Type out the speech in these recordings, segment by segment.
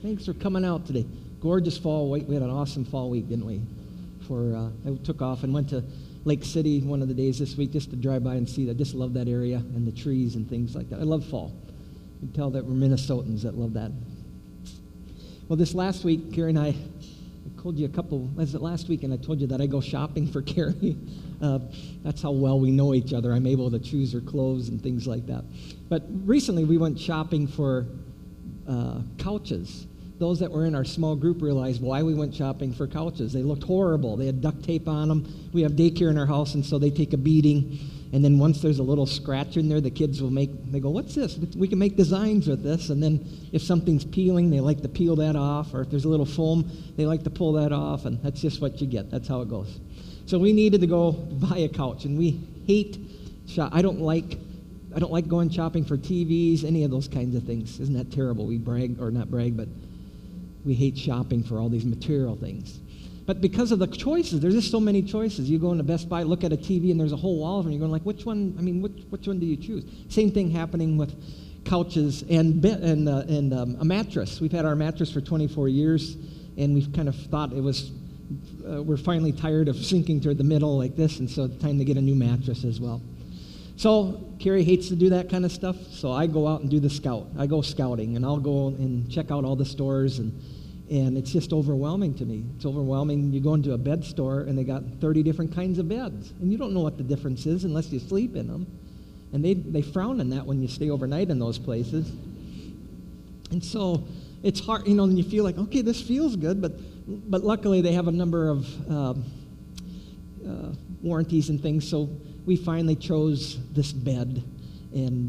Thanks for coming out today. Gorgeous fall week. We had an awesome fall week, didn't we? I took off and went to Lake City one of the days this week just to drive by and see that. I just love that area and the trees and things like that. I love fall. You can tell that we're Minnesotans that love that. Well, this last week, Carrie and I told you last week, and I told you that I go shopping for Carrie. That's how well we know each other. I'm able to choose her clothes and things like that. But recently we went shopping for couches. Those that were in our small group realized why we went shopping for couches. They looked horrible. They had duct tape on them. We have daycare in our house, and so they take a beating. And then once there's a little scratch in there, the kids they go, what's this? We can make designs with this. And then if something's peeling, they like to peel that off. Or if there's a little foam, they like to pull that off. And that's just what you get. That's how it goes. So we needed to go buy a couch. And we hate I don't like going shopping for TVs, any of those kinds of things. Isn't that terrible? We but we hate shopping for all these material things. But because of the choices, there's just so many choices. You go into Best Buy, look at a TV, and there's a whole wall of them. You're going like, which one do you choose? Same thing happening with couches and a mattress. We've had our mattress for 24 years, and we've kind of thought we're finally tired of sinking toward the middle like this, and so it's time to get a new mattress as well. So Carrie hates to do that kind of stuff, so I go out and do the scout. I go scouting, and I'll go and check out all the stores, and it's just overwhelming to me. It's overwhelming. You go into a bed store, and they got 30 different kinds of beds, and you don't know what the difference is unless you sleep in them. And they frown on that when you stay overnight in those places. And so it's hard, and you feel like, okay, this feels good, but luckily they have a number of warranties and things, so we finally chose this bed, and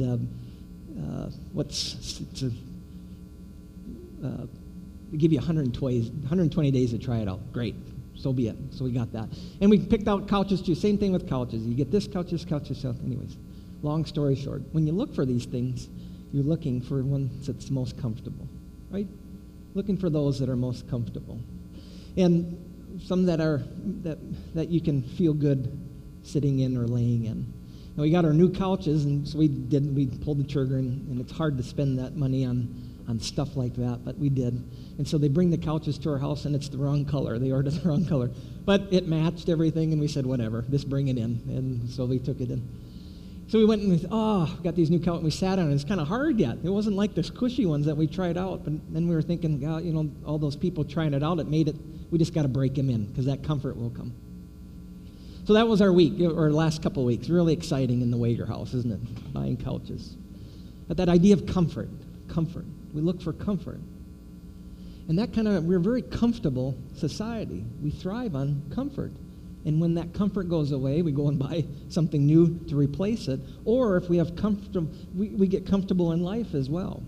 we give you 120 days to try it out. Great, so be it. So we got that, and we picked out couches too. Same thing with couches. You get this couch, yourself. Anyways, long story short, when you look for these things, you're looking for one that's most comfortable, right? Looking for those that are most comfortable, and some that you can feel good sitting in or laying in. Now we got our new couches, and so we pulled the trigger, and it's hard to spend that money on stuff like that, but we did. And so they bring the couches to our house, and it's the wrong color. They ordered the wrong color. But it matched everything, and we said, whatever, just bring it in. And so we took it in. So we went and got these new couches, and we sat on it. It's kind of hard yet. It wasn't like the squishy ones that we tried out, but then we were thinking, God, all those people trying it out, we just got to break them in, because that comfort will come. So that was our week, or last couple of weeks. Really exciting in the Wager house, isn't it? Buying couches. But that idea of comfort. We look for comfort. And we're a very comfortable society. We thrive on comfort. And when that comfort goes away, we go and buy something new to replace it. Or if we have we get comfortable in life as well.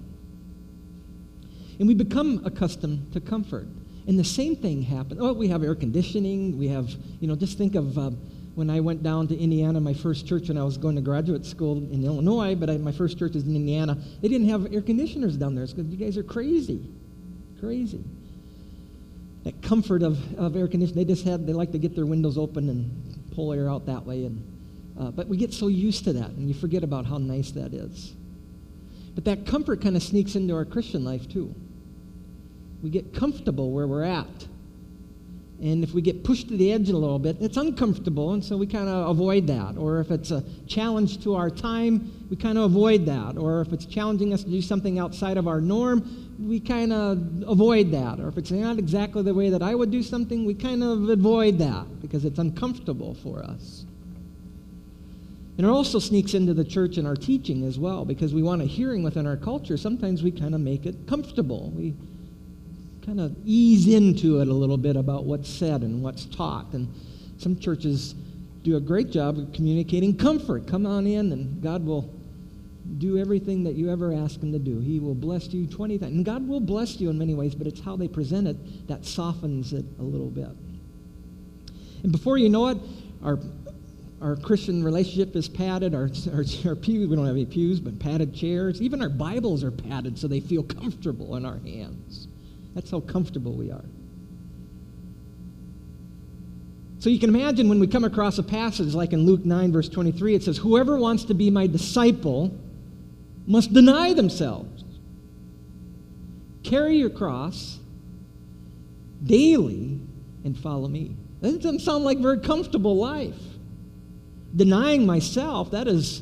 And we become accustomed to comfort. And the same thing happened. We have air conditioning. We have, just think of when I went down to Indiana, my first church, when I was going to graduate school in Illinois, but my first church is in Indiana. They didn't have air conditioners down there. It's because you guys are crazy. Crazy. That comfort of air conditioning, they like to get their windows open and pull air out that way. But we get so used to that, and you forget about how nice that is. But that comfort kind of sneaks into our Christian life, too. We get comfortable where we're at. And if we get pushed to the edge a little bit, it's uncomfortable, and so we kind of avoid that. Or if it's a challenge to our time, we kind of avoid that. Or if it's challenging us to do something outside of our norm, we kind of avoid that. Or if it's not exactly the way that I would do something, we kind of avoid that because it's uncomfortable for us. And it also sneaks into the church and our teaching as well, because we want a hearing within our culture. Sometimes we kind of make it comfortable. We kind of ease into it a little bit about what's said and what's taught. And some churches do a great job of communicating comfort. Come on in, and God will do everything that you ever ask him to do. He will bless you 20 times. And God will bless you in many ways, but it's how they present it that softens it a little bit. And before you know it, our Christian relationship is padded. Our pews, we don't have any pews, but padded chairs. Even our Bibles are padded so they feel comfortable in our hands. That's how comfortable we are. So you can imagine when we come across a passage like in Luke 9, verse 23, it says, whoever wants to be my disciple must deny themselves carry your cross daily and follow me. That doesn't sound like a very comfortable life. Denying myself, that is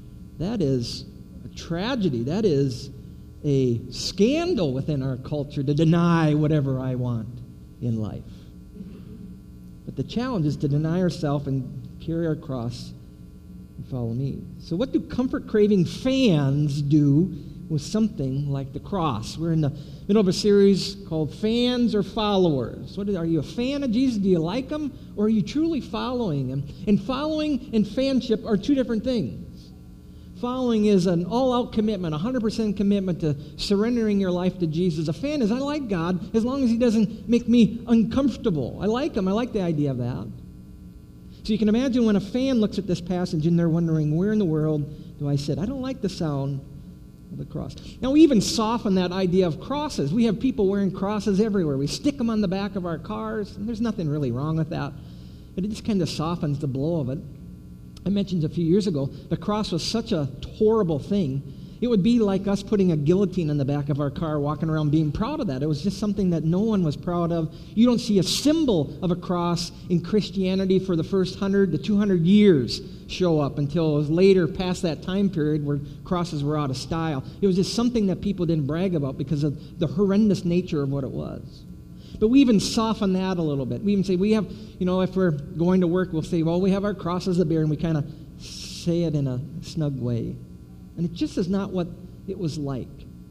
a tragedy. That is a scandal within our culture, to deny whatever I want in life. But the challenge is to deny ourselves and carry our cross and follow me. So what do comfort-craving fans do with something like the cross? We're in the middle of a series called Fans or Followers. Are you a fan of Jesus? Do you like him? Or are you truly following him? And following and fanship are two different things. Following is an all-out commitment, 100% commitment to surrendering your life to Jesus. A fan is, I like God as long as he doesn't make me uncomfortable. I like him. I like the idea of that. So you can imagine when a fan looks at this passage and they're wondering, where in the world do I sit? I don't like the sound of the cross. Now, we even soften that idea of crosses. We have people wearing crosses everywhere. We stick them on the back of our cars, and there's nothing really wrong with that. But it just kind of softens the blow of it. I mentioned a few years ago, the cross was such a horrible thing. It would be like us putting a guillotine on the back of our car, walking around being proud of that. It was just something that no one was proud of. You don't see a symbol of a cross in Christianity for the first 100 to 200 years show up until it was later past that time period where crosses were out of style. It was just something that people didn't brag about because of the horrendous nature of what it was. But we even soften that a little bit. We even say we have, if we're going to work, we'll say, well, we have our crosses to bear, and we kind of say it in a snug way. And it just is not what it was like.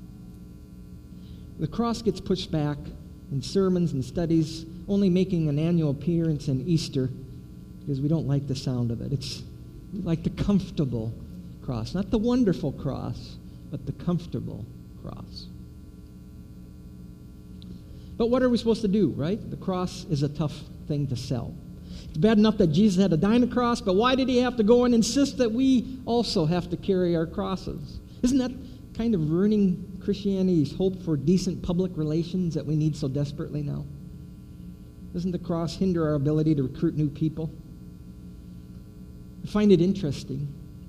The cross gets pushed back in sermons and studies, only making an annual appearance in Easter because we don't like the sound of it. We like the comfortable cross, not the wonderful cross, but the comfortable cross. But what are we supposed to do, right? The cross is a tough thing to sell. It's bad enough that Jesus had to die on the cross, but why did he have to go and insist that we also have to carry our crosses? Isn't that kind of ruining Christianity's hope for decent public relations that we need so desperately now? Doesn't the cross hinder our ability to recruit new people? I find it interesting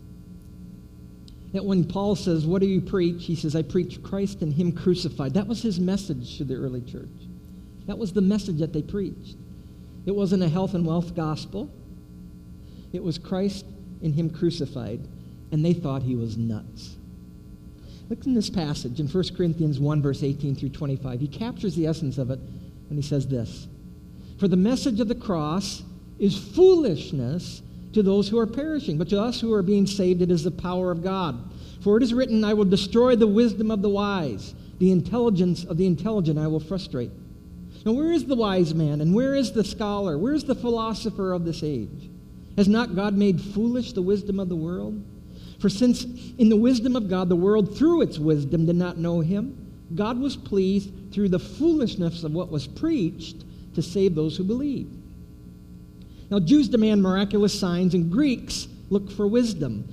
that when Paul says, what do you preach? He says, I preach Christ and him crucified. That was his message to the early church. That was the message that they preached. It wasn't a health and wealth gospel. It was Christ and him crucified, and they thought he was nuts. Look in this passage in 1 Corinthians 1, verse 18 through 25. He captures the essence of it, and he says this, for the message of the cross is foolishness to those who are perishing, but to us who are being saved it is the power of God. For it is written, I will destroy the wisdom of the wise, the intelligence of the intelligent I will frustrate. Now where is the wise man, and where is the scholar? Where is the philosopher of this age? Has not God made foolish the wisdom of the world? For since in the wisdom of God the world through its wisdom did not know him, God was pleased through the foolishness of what was preached to save those who believe. Now Jews demand miraculous signs, and Greeks look for wisdom.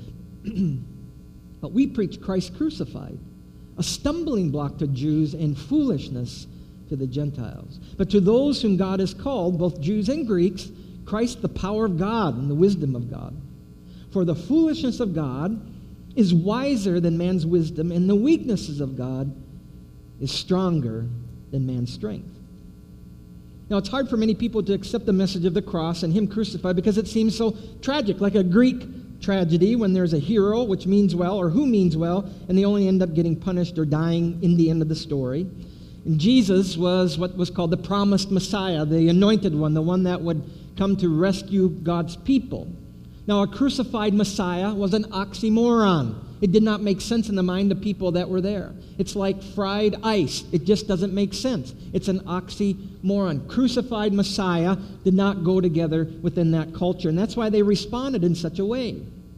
But we preach Christ crucified, a stumbling block to Jews and foolishness to the Gentiles. But to those whom God has called, both Jews and Greeks, Christ the power of God and the wisdom of God. For the foolishness of God is wiser than man's wisdom, and the weaknesses of God is stronger than man's strength. Now, it's hard for many people to accept the message of the cross and him crucified because it seems so tragic, like a Greek tragedy when there's a hero, which means well, or who means well, and they only end up getting punished or dying in the end of the story. And Jesus was what was called the promised Messiah, the anointed one, the one that would come to rescue God's people. Now, a crucified Messiah was an oxymoron. It did not make sense in the mind of people that were there. It's like fried ice. It just doesn't make sense. It's an oxymoron. Crucified Messiah did not go together within that culture, and that's why they responded in such a way.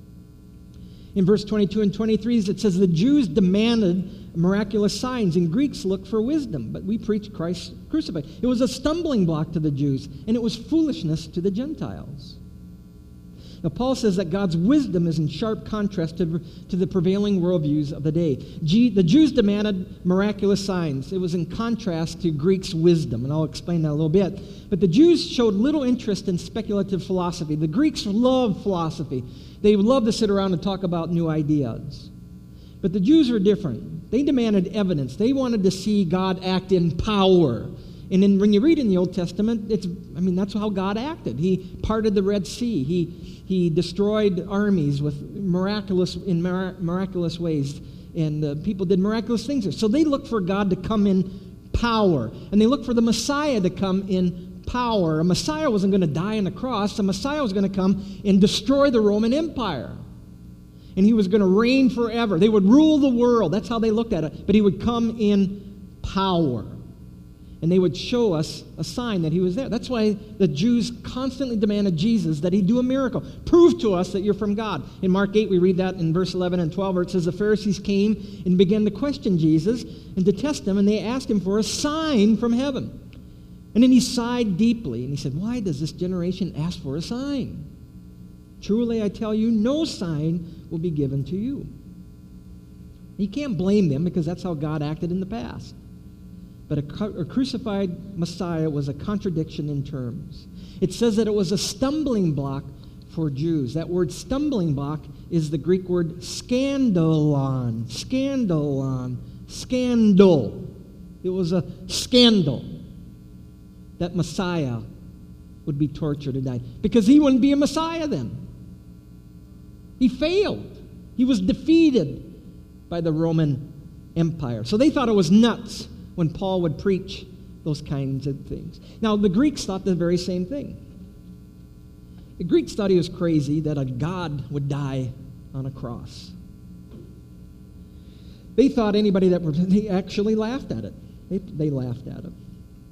In verse 22 and 23, it says, the Jews demanded miraculous signs, and Greeks looked for wisdom, but we preach Christ crucified. It was a stumbling block to the Jews, and it was foolishness to the Gentiles. Now, Paul says that God's wisdom is in sharp contrast to the prevailing worldviews of the day. The Jews demanded miraculous signs. It was in contrast to Greeks' wisdom, and I'll explain that a little bit. But the Jews showed little interest in speculative philosophy. The Greeks loved philosophy. They would love to sit around and talk about new ideas. But the Jews are different. They demanded evidence. They wanted to see God act in power. And when you read in the Old Testament, that's how God acted. He parted the Red Sea. He destroyed armies with miraculous ways, and people did miraculous things. So they looked for God to come in power, and they looked for the Messiah to come in power. A Messiah wasn't going to die on the cross. The Messiah was going to come and destroy the Roman Empire. And he was going to reign forever. They would rule the world. That's how they looked at it. But he would come in power. And they would show us a sign that he was there. That's why the Jews constantly demanded Jesus, that he do a miracle. Prove to us that you're from God. In Mark 8, we read that in verse 11 and 12, where it says the Pharisees came and began to question Jesus and to test him, and they asked him for a sign from heaven. And then he sighed deeply, and he said, why does this generation ask for a sign? Truly, I tell you, no sign will be given to you. You can't blame them, because that's how God acted in the past. But a crucified Messiah was a contradiction in terms. It says that it was a stumbling block for Jews. That word stumbling block is the Greek word scandalon. Scandalon. Scandal. It was a scandal that Messiah would be tortured and die. Because he wouldn't be a Messiah then. He failed. He was defeated by the Roman Empire. So they thought it was nuts when Paul would preach those kinds of things. Now, the Greeks thought the very same thing. The Greeks thought he was crazy that a god would die on a cross. They thought they actually laughed at it. They laughed at him.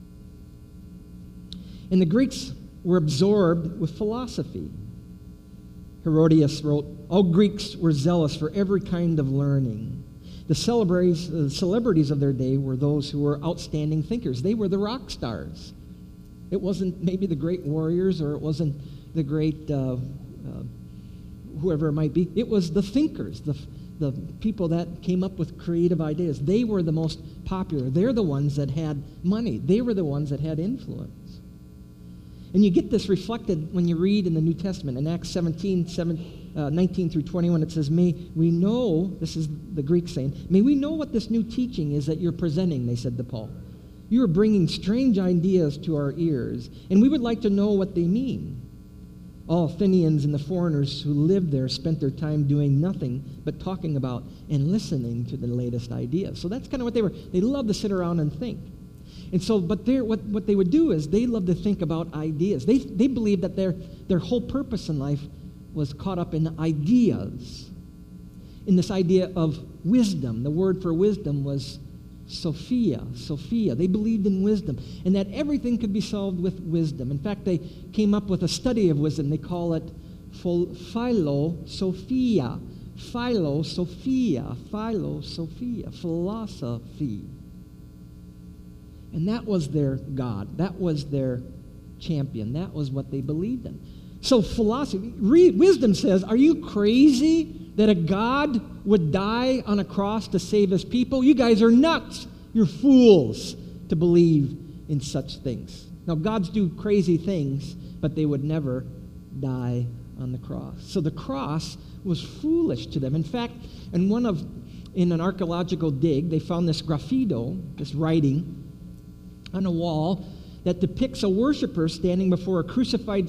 And the Greeks were absorbed with philosophy. Herodias wrote, all Greeks were zealous for every kind of learning. The celebrities of their day were those who were outstanding thinkers. They were the rock stars. It wasn't maybe the great warriors, or it wasn't the great whoever it might be. It was the thinkers, the people that came up with creative ideas. They were the most popular. They're the ones that had money. They were the ones that had influence. And you get this reflected when you read in the New Testament. In Acts 19 through 21, it says, may we know, this is the Greek saying, may we know what this new teaching is that you're presenting, they said to Paul. You are bringing strange ideas to our ears, and we would like to know what they mean. All Athenians and the foreigners who lived there spent their time doing nothing but talking about and listening to the latest ideas. So that's kind of what they were. They loved to sit around and think. And so, but what they would do is they loved to think about ideas. They believed that their whole purpose in life was caught up in ideas, in this idea of wisdom. The word for wisdom was Sophia. They believed in wisdom, and that everything could be solved with wisdom. In fact, they came up with a study of wisdom. They call it philosophia. Philosophy. And that was their God. That was their champion. That was what they believed in. So philosophy, wisdom says, are you crazy that a God would die on a cross to save his people? You guys are nuts. You're fools to believe in such things. Now, gods do crazy things, but they would never die on the cross. So the cross was foolish to them. In fact, in an archaeological dig, they found this graffito, this writing, on a wall that depicts a worshiper standing before a crucified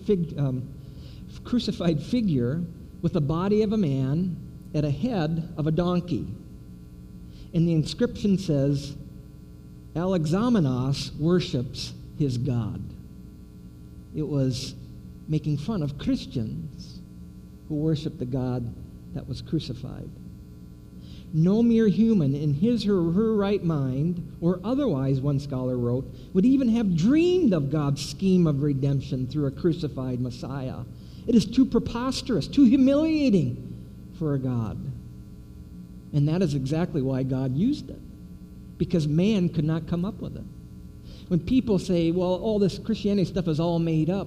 figure with the body of a man at a head of a donkey. And the inscription says, Alexamenos worships his God. It was making fun of Christians who worshiped the God that was crucified. No mere human in his or her right mind, or otherwise, one scholar wrote, would even have dreamed of God's scheme of redemption through a crucified Messiah. It is too preposterous, too humiliating for a God. And that is exactly why God used it, because man could not come up with it. When people say, well, all this Christianity stuff is all made up,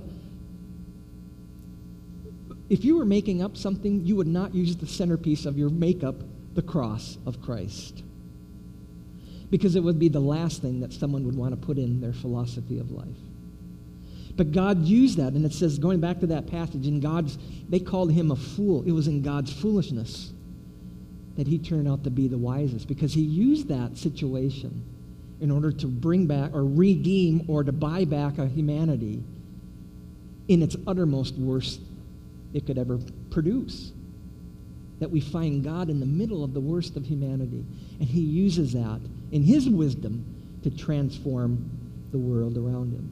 if you were making up something, you would not use the centerpiece of your makeup, the cross of Christ, because it would be the last thing that someone would want to put in their philosophy of life. But God used that, and it says, going back to that passage, they called him a fool. It was in God's foolishness that he turned out to be the wisest, because he used that situation in order to bring back or redeem or to buy back a humanity in its uttermost worst it could ever produce. That we find God in the middle of the worst of humanity, and he uses that in his wisdom to transform the world around him.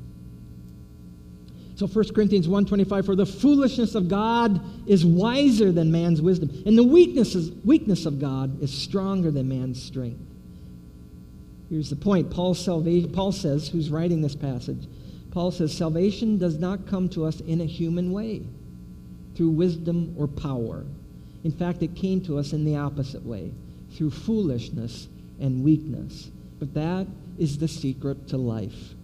So 1 Corinthians 1:25, for the foolishness of God is wiser than man's wisdom, and the weakness of God is stronger than man's strength. Here's the point. Paul says, who's writing this passage, Paul says, salvation does not come to us in a human way, through wisdom or power. In fact, it came to us in the opposite way, through foolishness and weakness. But that is the secret to life.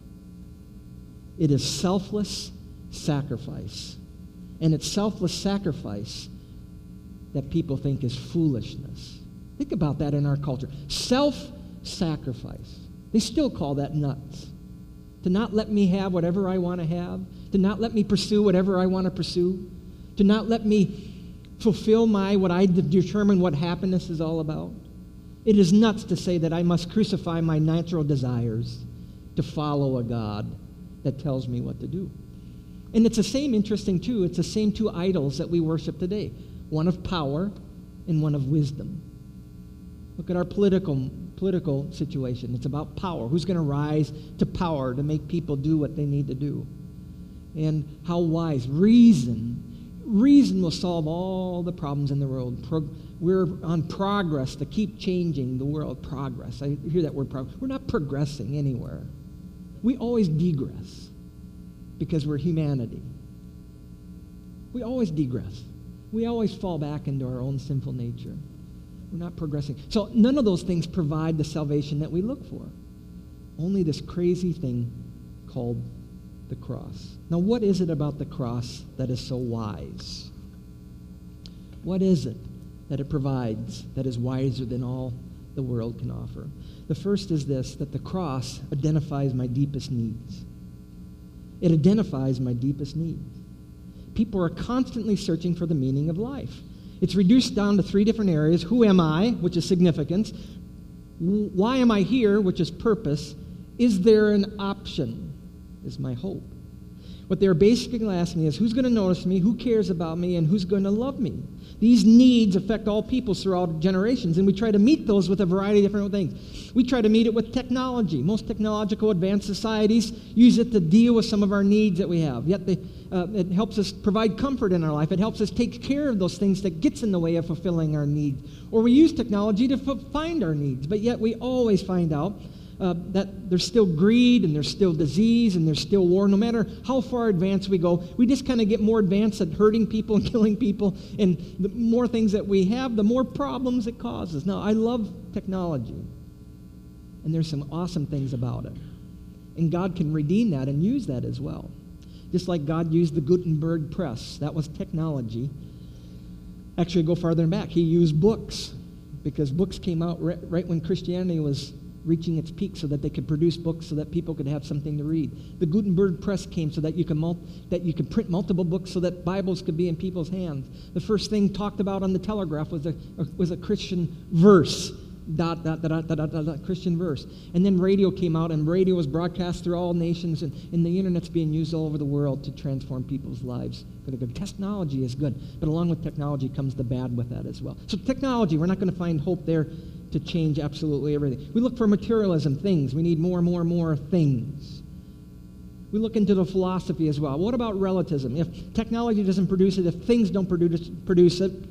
It is selfless sacrifice. And it's selfless sacrifice that people think is foolishness. Think about that in our culture. Self-sacrifice. They still call that nuts. To not let me have whatever I want to have. To not let me pursue whatever I want to pursue. To not let me fulfill what I determine what happiness is all about. It is nuts to say that I must crucify my natural desires to follow a God that tells me what to do. And it's the same, interesting too, it's the same two idols that we worship today. One of power and one of wisdom. Look at our political situation. It's about power. Who's going to rise to power to make people do what they need to do? And how wise. Reason will solve all the problems in the world. We're on progress to keep changing the world. Progress. I hear that word progress. We're not progressing anywhere. We always degress because we're humanity. We always degress. We always fall back into our own sinful nature. We're not progressing. So none of those things provide the salvation that we look for. Only this crazy thing called the cross. Now, what is it about the cross that is so wise? What is it that it provides that is wiser than all the world can offer? The first is this, that the cross identifies my deepest needs. It identifies my deepest needs. People are constantly searching for the meaning of life. It's reduced down to three different areas. Who am I, which is significance. Why am I here, which is purpose. Is there an option, is my hope. What they're basically asking is, who's going to notice me, who cares about me, and who's going to love me? These needs affect all peoples throughout generations, and we try to meet those with a variety of different things. We try to meet it with technology. Most technological advanced societies use it to deal with some of our needs that we have. Yet it helps us provide comfort in our life. It helps us take care of those things that gets in the way of fulfilling our needs. Or we use technology to find our needs, but yet we always find out that there's still greed and there's still disease and there's still war. No matter how far advanced we go, we just kind of get more advanced at hurting people and killing people. And the more things that we have, the more problems it causes. Now, I love technology, and there's some awesome things about it. And God can redeem that and use that as well. Just like God used the Gutenberg press. That was technology. Actually, go farther back. He used books, because books came out right when Christianity was reaching its peak, so that they could produce books so that people could have something to read. The Gutenberg press came so that you could print multiple books so that Bibles could be in people's hands. The first thing talked about on the telegraph was a Christian verse. Christian verse. And then radio came out, and radio was broadcast through all nations, and the internet's being used all over the world to transform people's lives for the good. Technology is good, but along with technology comes the bad with that as well. So technology, we're not going to find hope there to change absolutely everything. We look for materialism, things. We need more and more and more things. We look into the philosophy as well. What about relativism? If technology doesn't produce it, if things don't produce it,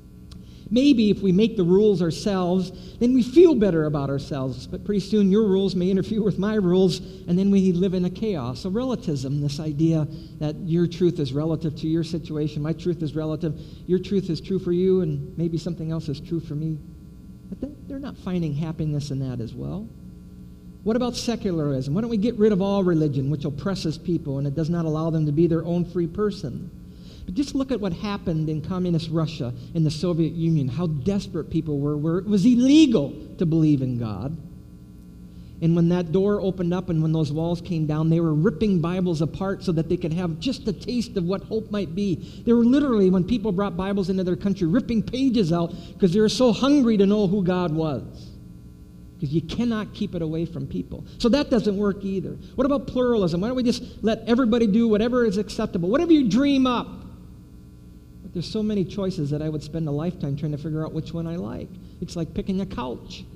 maybe if we make the rules ourselves, then we feel better about ourselves. But pretty soon your rules may interfere with my rules, and then we live in a chaos. So relativism, this idea that your truth is relative to your situation, my truth is relative, your truth is true for you, and maybe something else is true for me. But they're not finding happiness in that as well. What about secularism? Why don't we get rid of all religion, which oppresses people, and it does not allow them to be their own free person? But just look at what happened in communist Russia, in the Soviet Union, how desperate people were, where it was illegal to believe in God. And when that door opened up and when those walls came down, they were ripping Bibles apart so that they could have just a taste of what hope might be. They were literally, when people brought Bibles into their country, ripping pages out because they were so hungry to know who God was. Because you cannot keep it away from people. So that doesn't work either. What about pluralism? Why don't we just let everybody do whatever is acceptable? Whatever you dream up. But there's so many choices that I would spend a lifetime trying to figure out which one I like. It's like picking a couch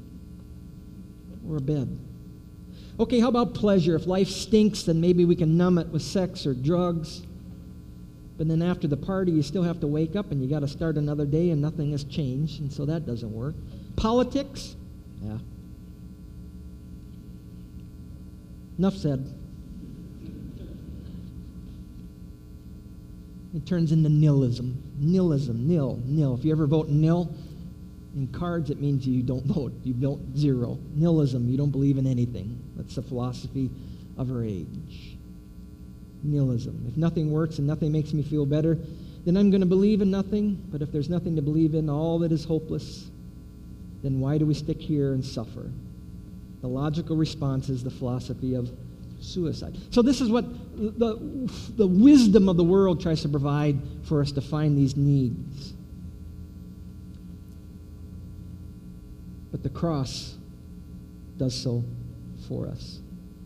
or a bed. Okay, how about pleasure? If life stinks, then maybe we can numb it with sex or drugs. But then after the party, you still have to wake up and you got to start another day and nothing has changed, and so that doesn't work. Politics? Yeah. Enough said. It turns into nihilism. Nihilism, nil. If you ever vote nil, in cards, it means you don't vote. You vote zero. Nihilism, you don't believe in anything. That's the philosophy of our age. Nihilism. If nothing works and nothing makes me feel better, then I'm going to believe in nothing. But if there's nothing to believe in, all that is hopeless, then why do we stick here and suffer? The logical response is the philosophy of suicide. So this is what the wisdom of the world tries to provide for us to find these needs. But the cross does so for us.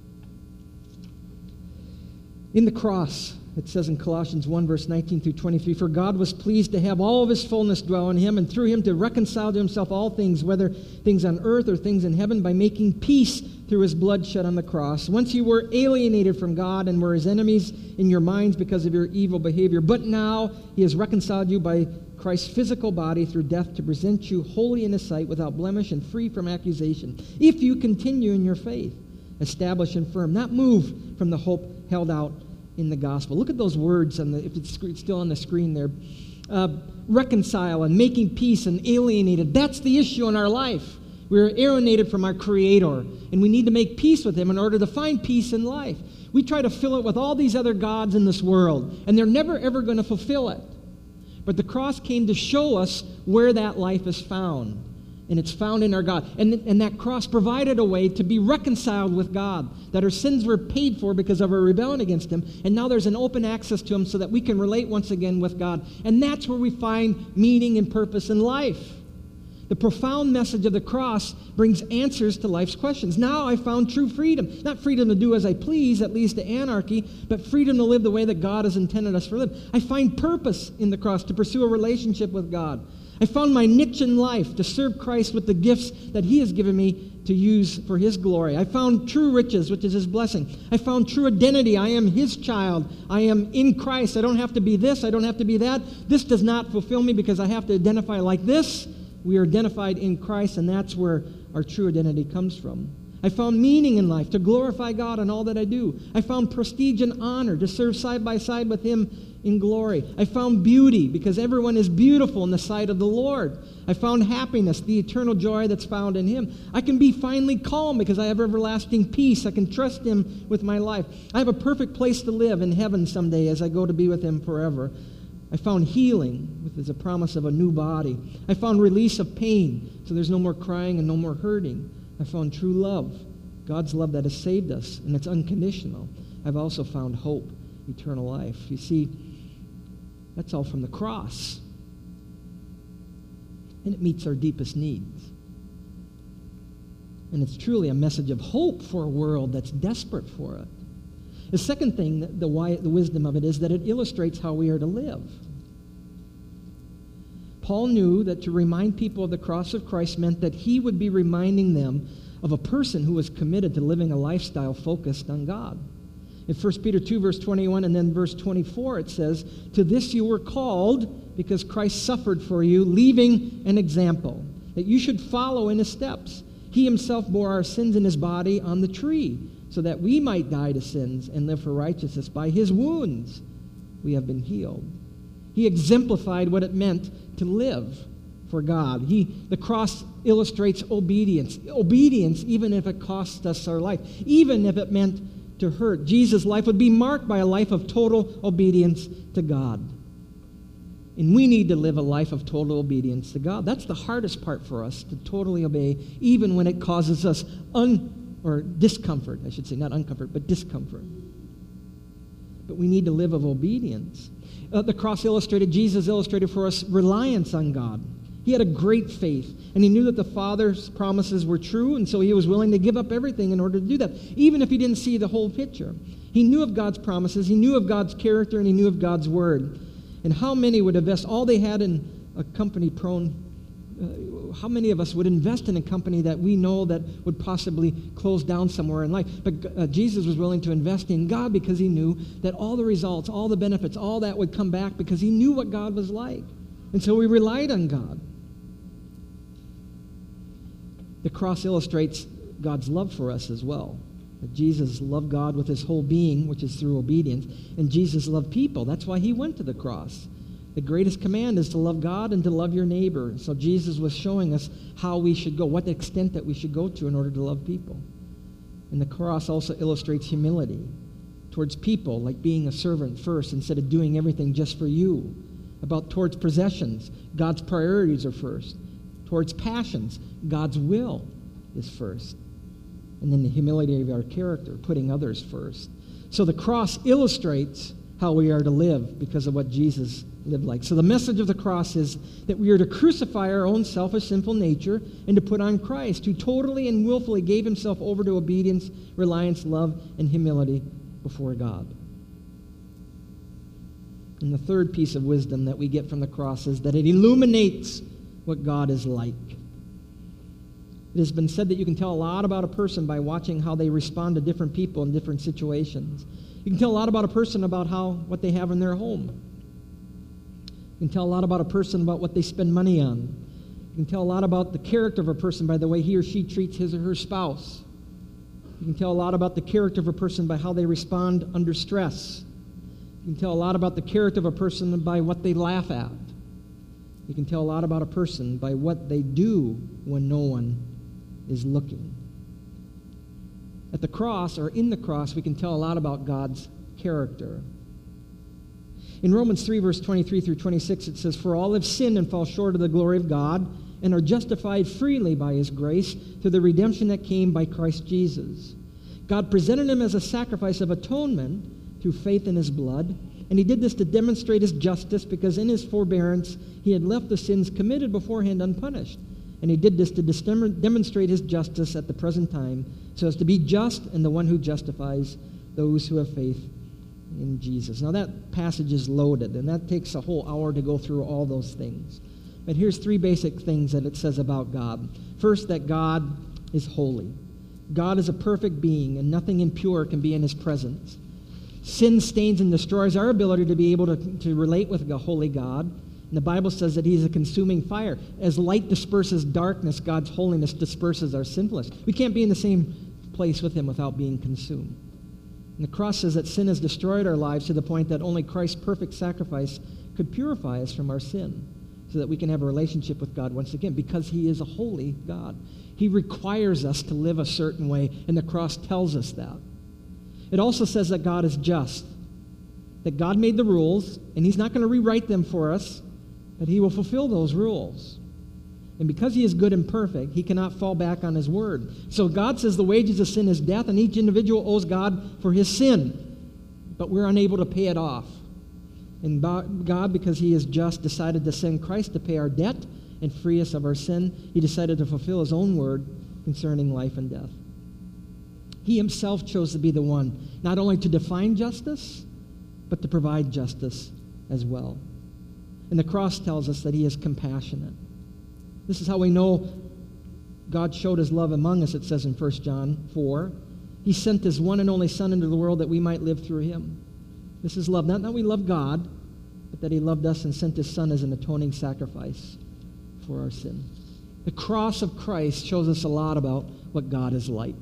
In the cross, it says in Colossians 1, verse 19 through 23, "For God was pleased to have all of his fullness dwell in him, and through him to reconcile to himself all things, whether things on earth or things in heaven, by making peace through his blood shed on the cross. Once you were alienated from God and were his enemies in your minds because of your evil behavior, but now he has reconciled you by Christ's physical body through death to present you holy in his sight, without blemish and free from accusation, if you continue in your faith, established and firm, not move from the hope held out in the gospel." Look at those words, if it's still on the screen there. Reconcile and making peace and alienated. That's the issue in our life. We're alienated from our Creator, and we need to make peace with him in order to find peace in life. We try to fill it with all these other gods in this world, and they're never, ever going to fulfill it. But the cross came to show us where that life is found. And it's found in our God. And that cross provided a way to be reconciled with God, that our sins were paid for because of our rebellion against him. And now there's an open access to him so that we can relate once again with God. And that's where we find meaning and purpose in life. The profound message of the cross brings answers to life's questions. Now I found true freedom. Not freedom to do as I please, that leads to anarchy, but freedom to live the way that God has intended us to live. I find purpose in the cross to pursue a relationship with God. I found my niche in life to serve Christ with the gifts that he has given me to use for his glory. I found true riches, which is his blessing. I found true identity. I am his child. I am in Christ. I don't have to be this. I don't have to be that. This does not fulfill me because I have to identify like this. We are identified in Christ, and that's where our true identity comes from. I found meaning in life, to glorify God in all that I do. I found prestige and honor, to serve side by side with him in glory. I found beauty, because everyone is beautiful in the sight of the Lord. I found happiness, the eternal joy that's found in him. I can be finally calm because I have everlasting peace. I can trust him with my life. I have a perfect place to live in heaven someday as I go to be with him forever. I found healing, which is a promise of a new body. I found release of pain, so there's no more crying and no more hurting. I found true love, God's love that has saved us, and it's unconditional. I've also found hope, eternal life. You see, that's all from the cross. And it meets our deepest needs. And it's truly a message of hope for a world that's desperate for it. The second thing, the wisdom of it, is that it illustrates how we are to live. Paul knew that to remind people of the cross of Christ meant that he would be reminding them of a person who was committed to living a lifestyle focused on God. In 1 Peter 2, verse 21, and then verse 24, it says, "To this you were called, because Christ suffered for you, leaving an example, that you should follow in his steps. He himself bore our sins in his body on the tree, so that we might die to sins and live for righteousness. By his wounds we have been healed." He exemplified what it meant to live for God. The cross illustrates obedience. Obedience, even if it costs us our life, even if it meant to hurt. Jesus' life would be marked by a life of total obedience to God. And we need to live a life of total obedience to God. That's the hardest part for us, to totally obey, even when it causes us or discomfort, I should say, not uncomfort, but discomfort. But we need to live of obedience. The cross Jesus illustrated for us reliance on God. He had a great faith, and he knew that the Father's promises were true, and so he was willing to give up everything in order to do that, even if he didn't see the whole picture. He knew of God's promises, he knew of God's character, and he knew of God's word. And how many would invest all they had in a company how many of us would invest in a company that we know that would possibly close down somewhere in life? But Jesus was willing to invest in God because he knew that all the results, all the benefits, all that would come back because he knew what God was like. And so he relied on God. The cross illustrates God's love for us as well. That Jesus loved God with his whole being, which is through obedience, and Jesus loved people. That's why he went to the cross. The greatest command is to love God and to love your neighbor. So Jesus was showing us how we should go, what extent that we should go to in order to love people. And the cross also illustrates humility towards people, like being a servant first instead of doing everything just for you. Towards possessions, God's priorities are first. Towards passions, God's will is first. And then the humility of our character, putting others first. So the cross illustrates how we are to live because of what Jesus lived like. So the message of the cross is that we are to crucify our own selfish, sinful nature and to put on Christ, who totally and willfully gave himself over to obedience, reliance, love, and humility before God. And the third piece of wisdom that we get from the cross is that it illuminates what God is like. It has been said that you can tell a lot about a person by watching how they respond to different people in different situations. You can tell a lot about a person about what they have in their home. You can tell a lot about a person about what they spend money on. You can tell a lot about the character of a person by the way he or she treats his or her spouse. You can tell a lot about the character of a person by how they respond under stress. You can tell a lot about the character of a person by what they laugh at. You can tell a lot about a person by what they do when no one is looking. At the cross, or in the cross, we can tell a lot about God's character. In Romans 3, verse 23 through 26, it says, "For all have sinned and fall short of the glory of God, and are justified freely by his grace through the redemption that came by Christ Jesus. God presented him as a sacrifice of atonement through faith in his blood, and he did this to demonstrate his justice, because in his forbearance he had left the sins committed beforehand unpunished. And he did this to demonstrate his justice at the present time, so as to be just and the one who justifies those who have faith in Jesus." Now that passage is loaded, and that takes a whole hour to go through all those things. But here's three basic things that it says about God. First, that God is holy. God is a perfect being, and nothing impure can be in his presence. Sin stains and destroys our ability to be able to relate with a holy God. And the Bible says that he's a consuming fire. As light disperses darkness, God's holiness disperses our sinfulness. We can't be in the same place with him without being consumed. And the cross says that sin has destroyed our lives to the point that only Christ's perfect sacrifice could purify us from our sin, so that we can have a relationship with God once again, because he is a holy God. He requires us to live a certain way, and the cross tells us that. It also says that God is just, that God made the rules, and he's not going to rewrite them for us, but he will fulfill those rules. And because he is good and perfect, he cannot fall back on his word. So God says the wages of sin is death, and each individual owes God for his sin, but we're unable to pay it off. And God, because he is just, decided to send Christ to pay our debt and free us of our sin. He decided to fulfill his own word concerning life and death. He himself chose to be the one, not only to define justice, but to provide justice as well. And the cross tells us that he is compassionate. This is how we know God showed his love among us, it says in 1 John 4. He sent his one and only Son into the world that we might live through him. This is love. Not that we love God, but that he loved us and sent his Son as an atoning sacrifice for our sin. The cross of Christ shows us a lot about what God is like.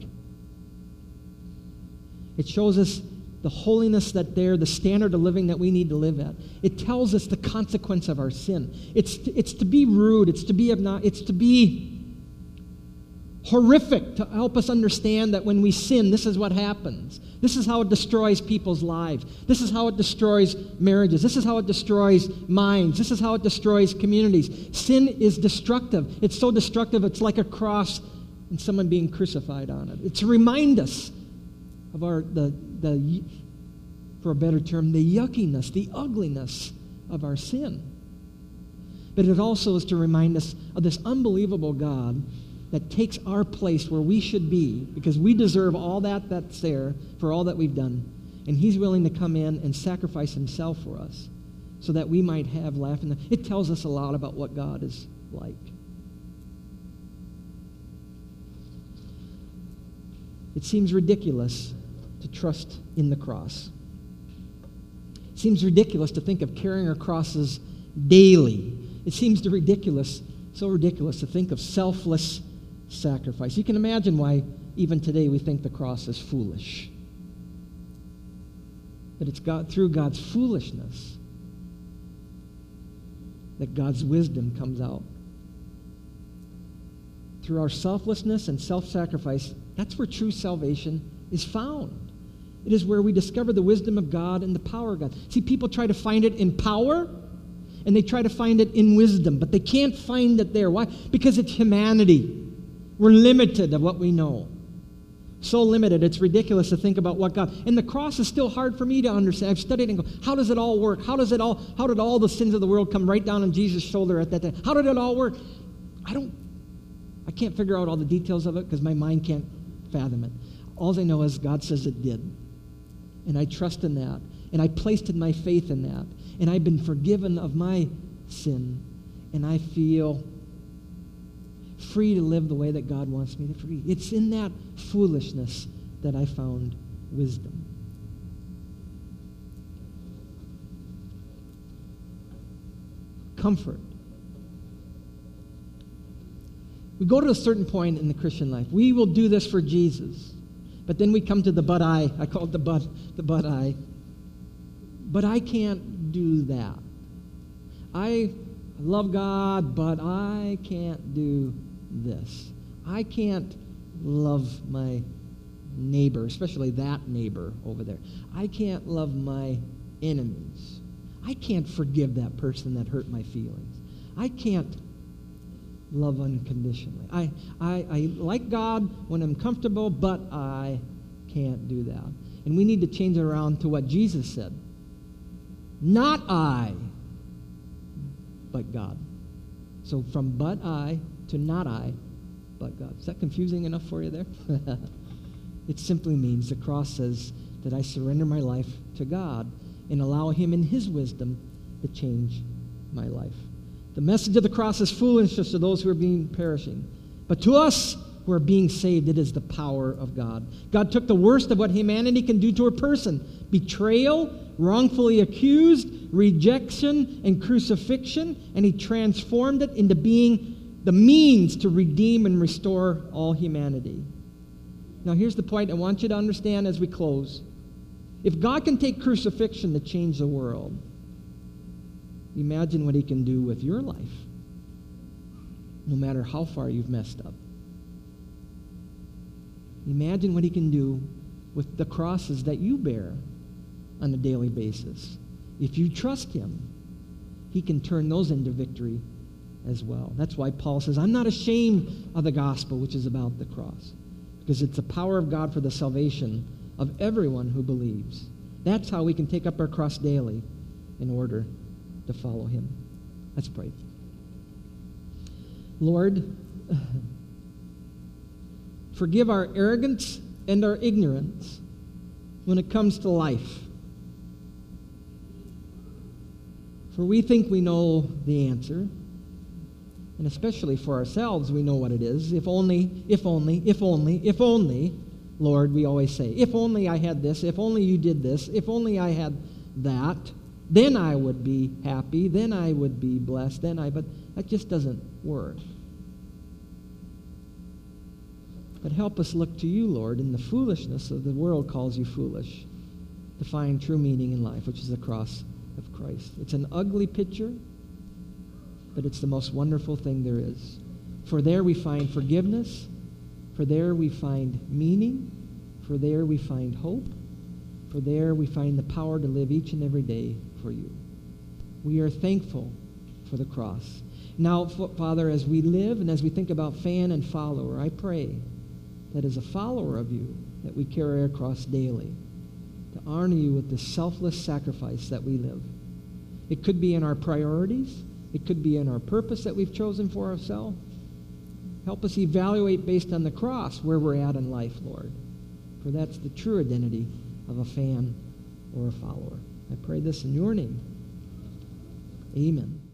It shows us the holiness that the standard of living that we need to live at. It tells us the consequence of our sin. It's to be rude. It's to be horrific, to help us understand that when we sin, this is what happens. This is how it destroys people's lives. This is how it destroys marriages. This is how it destroys minds. This is how it destroys communities. Sin is destructive. It's so destructive, it's like a cross and someone being crucified on it. It's to remind us of for a better term, the yuckiness, the ugliness of our sin. But it also is to remind us of this unbelievable God that takes our place where we should be, because we deserve all that's there for all that we've done. And he's willing to come in and sacrifice himself for us so that we might have life. And it tells us a lot about what God is like. It seems ridiculous to trust in the cross. It seems ridiculous to think of carrying our crosses daily. It seems so ridiculous to think of selfless sacrifice. You can imagine why even today we think the cross is foolish. But it's through God's foolishness that God's wisdom comes out. Through our selflessness and self-sacrifice, that's where true salvation is found. It is where we discover the wisdom of God and the power of God. See, people try to find it in power, and they try to find it in wisdom, but they can't find it there. Why? Because it's humanity. We're limited of what we know. So limited, it's ridiculous to think about what God... And the cross is still hard for me to understand. I've studied and go, how does it all work? How did all the sins of the world come right down on Jesus' shoulder at that time? How did it all work? I can't figure out all the details of it because my mind can't fathom it. All I know is God says it did. And I trust in that. And I placed my faith in that. And I've been forgiven of my sin. And I feel free to live the way that God wants me to free. It's in that foolishness that I found wisdom. Comfort. We go to a certain point in the Christian life. We will do this for Jesus. But then we come to the but I call it the but I. But I can't do that. I love God, but I can't do this. I can't love my neighbor, especially that neighbor over there. I can't love my enemies. I can't forgive that person that hurt my feelings. I can't love unconditionally. I like God when I'm comfortable, but I can't do that. And we need to change it around to what Jesus said. Not I, but God. So from but I to not I, but God. Is that confusing enough for you there? It simply means the cross says that I surrender my life to God and allow him in his wisdom to change my life. The message of the cross is foolishness to those who are perishing. But to us who are being saved, it is the power of God. God took the worst of what humanity can do to a person: betrayal, wrongfully accused, rejection, and crucifixion, and he transformed it into being the means to redeem and restore all humanity. Now here's the point I want you to understand as we close. If God can take crucifixion to change the world, imagine what he can do with your life, no matter how far you've messed up. Imagine what he can do with the crosses that you bear on a daily basis. If you trust him, he can turn those into victory as well. That's why Paul says, I'm not ashamed of the gospel, which is about the cross, because it's the power of God for the salvation of everyone who believes. That's how we can take up our cross daily in order to follow him. Let's pray. Lord, forgive our arrogance and our ignorance when it comes to life. For we think we know the answer, and especially for ourselves, we know what it is. If only, if only, if only, if only, Lord, we always say, if only I had this, if only you did this, if only I had that, then I would be happy, then I would be blessed, but that just doesn't work. But help us look to you, Lord, in the foolishness of the world calls you foolish, to find true meaning in life, which is the cross of Christ. It's an ugly picture, but it's the most wonderful thing there is. For there we find forgiveness, for there we find meaning, for there we find hope, for there we find the power to live each and every day for you. We are thankful for the cross. Now, Father, as we live and as we think about fan and follower, I pray that as a follower of you, that we carry our cross daily, to honor you with the selfless sacrifice that we live. It could be in our priorities. It could be in our purpose that we've chosen for ourselves. Help us evaluate based on the cross where we're at in life, Lord. For that's the true identity of a fan or a follower. I pray this in your name. Amen.